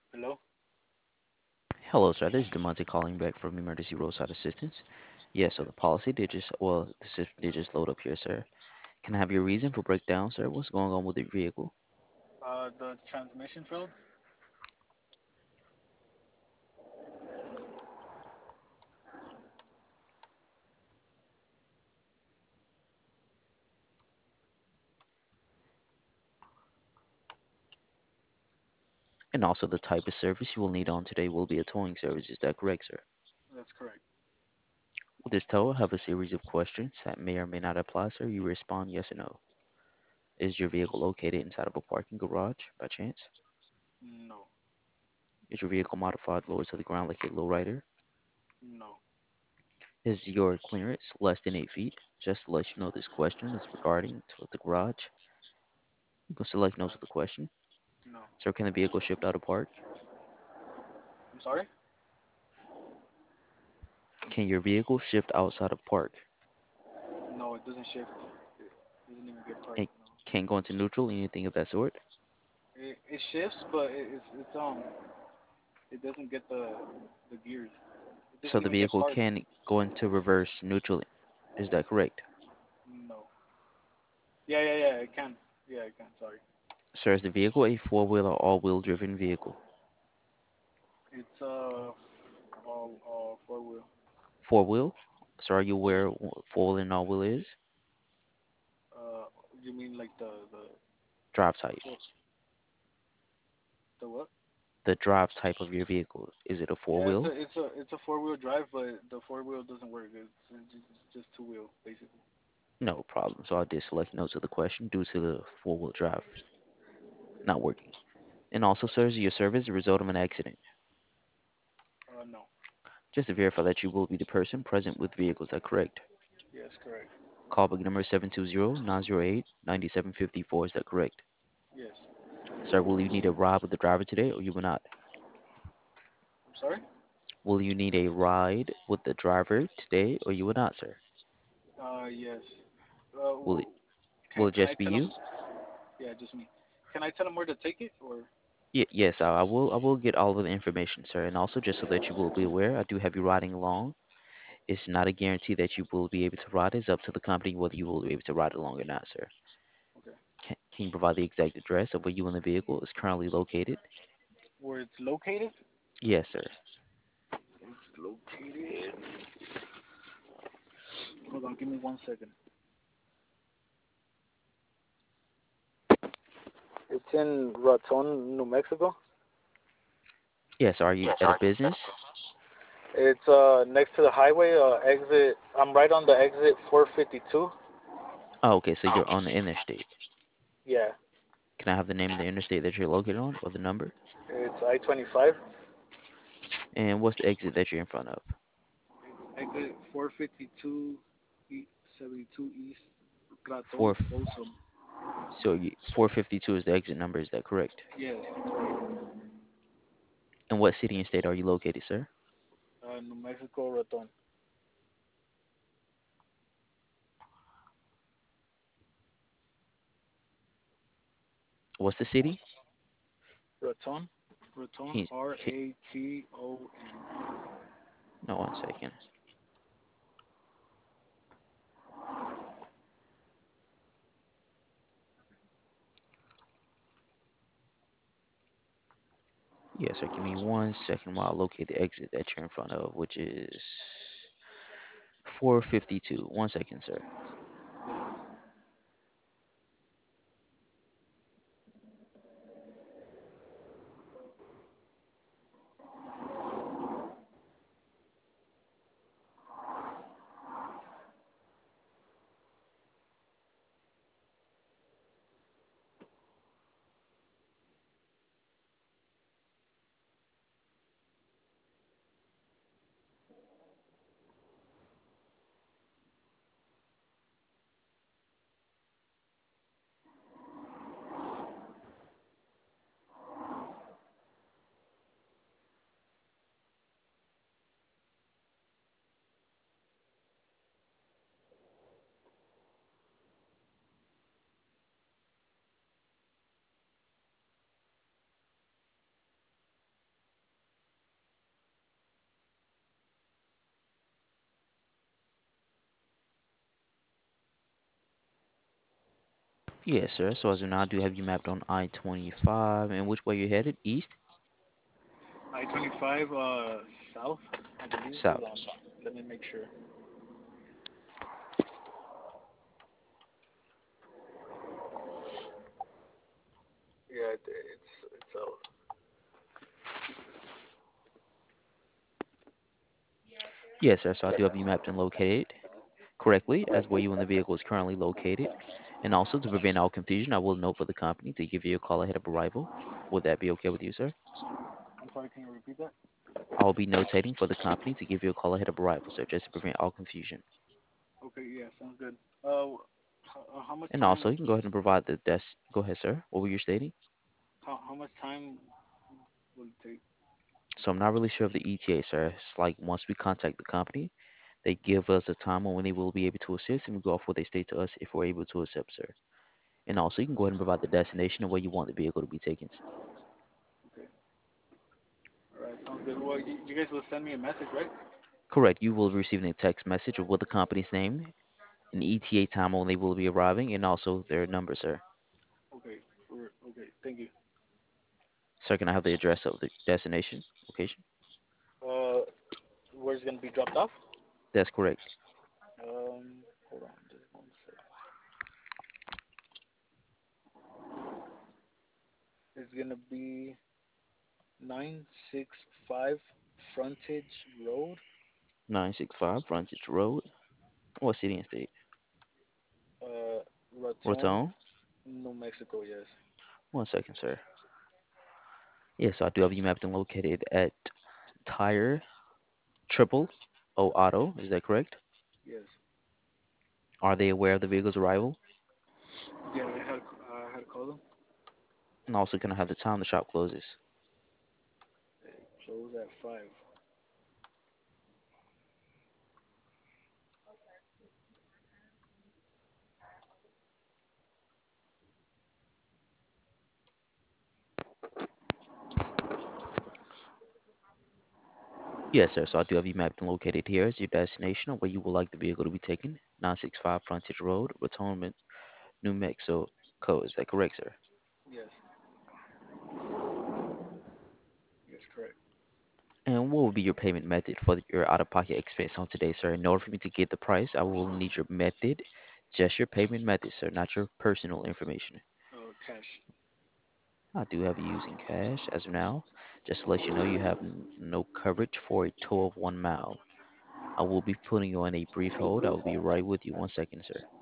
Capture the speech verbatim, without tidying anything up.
Hello? Hello, sir. This is Demonte calling back from Emergency Roadside Assistance. Yes, so Okay. the policy did just, well, the system did just load up here, sir. Can I have your reason for breakdown, sir? What's going on with the vehicle? Uh, the transmission failed? And also the type of service you will need on today will be a towing service. Is that correct, sir? That's correct. With this tow, I have a series of questions that may or may not apply, sir. You respond yes or no. Is your vehicle located inside of a parking garage by chance? No. Is your vehicle modified lower to the ground like a lowrider? No. Is your clearance less than eight feet? Just to let you know, this question is regarding to the garage. You can select no Uh, to the question. no. Sir, can the vehicle shift out of park? I'm sorry? Can your vehicle shift outside of park? No, it doesn't shift. It doesn't even get parked. And No. can go into neutral, anything of that sort? It, it shifts, but it, it's it's um it doesn't get the the gears. It So doesn't the even get vehicle parked. can go into reverse neutral. Is that correct? No. Yeah, yeah, yeah. It can. Yeah, it can. Sorry. Sir, is the vehicle a four-wheel or all-wheel driven vehicle? It's uh all all four wheel. Four-wheel? Sir, are you Yeah. aware what four-wheel and all-wheel is? Uh, you mean like the the Drive type. four, the what? The drive type of your vehicle. Is it a Yeah, it's a four-wheel? it's a it's a four wheel drive, but the four wheel doesn't work. It's, it's just, it's just two wheel basically. No problem. So I'll just select no to the question due to the four-wheel drive not working. And also, sir, is your service a result of an accident? Uh, no. Just to verify that you will be the person present with vehicles, is that correct? Yes, correct. Callback number seven two zero nine zero eight nine seven five four, is that correct? Yes. Sir, will you need a ride with the driver today or you will not? I'm sorry. Will you need a ride with the driver today or you will not, sir? Uh, yes. Uh, Will it w- can will it can I just be tell him? you? Yeah, just me. Can I tell him where to take it or? Y- yes, I, I will I will get all of the information, sir. And also just so that you will be aware, I do have you riding along. It's not a guarantee that you will be able to ride. It's up to the company whether you will be able to ride along or not, sir. Okay. Can, can you provide the exact address of where you and the vehicle is currently located? Where it's located? Yes, sir. It's located. Hold on, give me one second. It's in Raton, New Mexico. Yes, are you at a business? It's uh next to the highway. Uh, exit. I'm right on the exit four fifty-two. Oh, okay, so you're on the interstate. Yeah. Can I have the name of the interstate that you're located on or the number? It's I twenty-five. And what's the exit that you're in front of? It's exit four fifty-two, e- seventy-two East, Raton, Four, Folsom. so you, four fifty-two is the exit number, is that correct? Yes, that's right. And what city and state are you located, sir? Uh, New Mexico, Raton. What's the city? Raton? Raton, Can you, R can, A T O N. no, one second. Yes, sir, give me one second while I locate the exit that you're in front of, which is four fifty-two. One second, sir. Yes, sir. So as of now, I do have you mapped on I twenty-five. And which way you're headed? East? I twenty-five uh south, I believe. Hold South. on, let me make sure. Yeah, it, it's it's south. Yes, sir. So I do have you mapped and located correctly as where you and the vehicle is currently located. And also to prevent all confusion, I will note for the company to give you a call ahead of arrival. Would that be okay with you, sir? I'm sorry, can you repeat that? I will be notating for the company to give you a call ahead of arrival, sir, just to prevent all confusion. Okay, yeah, sounds good. Uh, how, uh, how much And time? also, you can go ahead and provide the desk. Go ahead, sir. What were you stating? How how much time will it take? So I'm not really sure of the E T A, sir. It's like once we contact the company, they give us a time on when they will be able to assist, and we go off what they state to us if we're able to accept, sir. And also, you can go ahead and provide the destination of where you want the vehicle to be taken. Okay, all right, sounds good. Well, you, you guys will send me a message, right? Correct. You will be receiving a text message with the company's name, an E T A time when they will be arriving, and also their number, sir. Okay, for, okay, thank you. Sir, can I have the address of the destination location? Uh, where's it gonna be dropped off? That's correct. Um, hold on, just one sec. It's gonna be nine six five Frontage Road, nine sixty-five Frontage Road. What city and state? uh, Raton, Raton. New Mexico. Yes, One second, sir. Yes, so I do have you mapped and located at Tire Triple O Auto. Is that correct? yes. Are they aware of the vehicle's arrival? Yeah, I had I had called them. And also, can I have the time the shop closes? They close at five. Yes, sir. So I do have you mapped and located here as your destination of where you would like the vehicle to be taken. nine sixty-five Frontage Road, Raton, New Mexico. Is that correct, sir? Yes, yes, correct. And what will be your payment method for your out-of-pocket expense on today, sir? In order for me to get the price, I will need your method, just your payment method, sir, not your personal information. Uh, cash. I do have you using cash as of now. Just to let you know, you have n- no coverage for a tow of one mile. I will be putting you on a brief hold. I will be right with you. One second, sir.